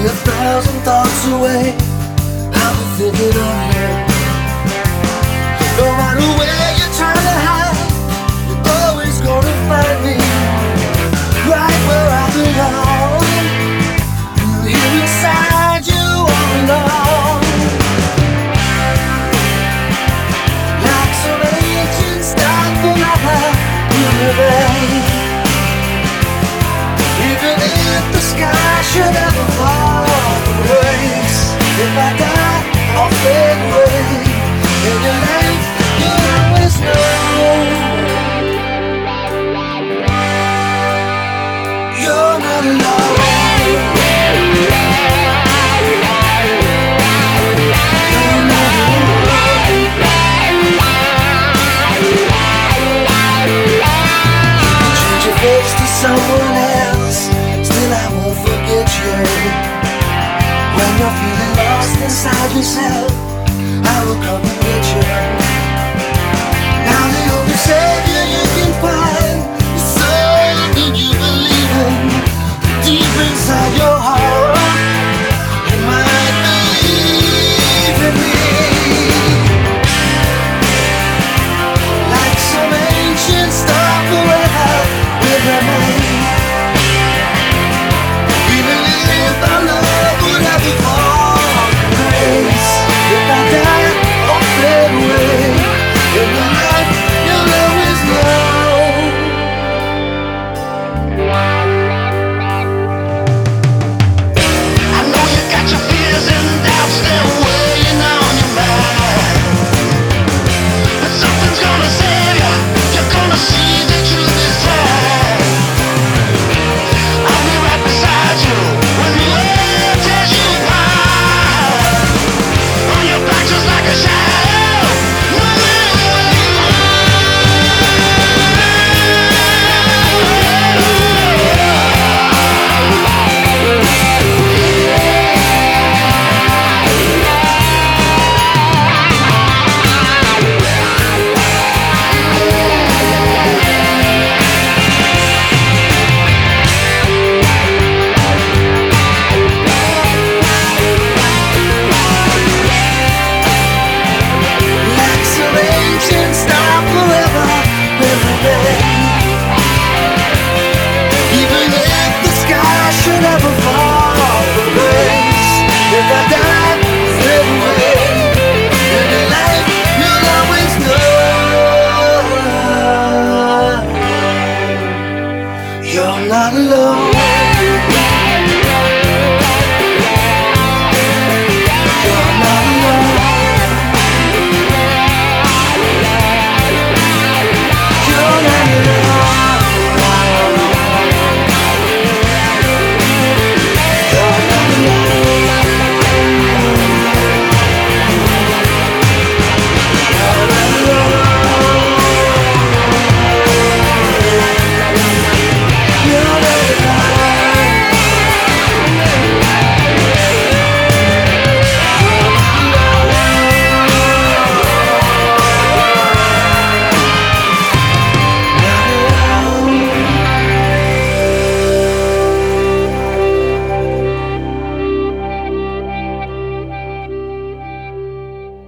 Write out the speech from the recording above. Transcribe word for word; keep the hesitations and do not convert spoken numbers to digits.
a thousand thoughts away, I'll be thinking of you. No matter where you try to hide, you're always gonna find me right where I belong. Here inside you all along, like some ancient star forever in the rain. Even if the sky should ever fall from grace, if I die or fade away, in your life you'll always know you're not alone. Someone else, still I won't forget you. When you're feeling lost inside yourself, I will come and get you. Now the only savior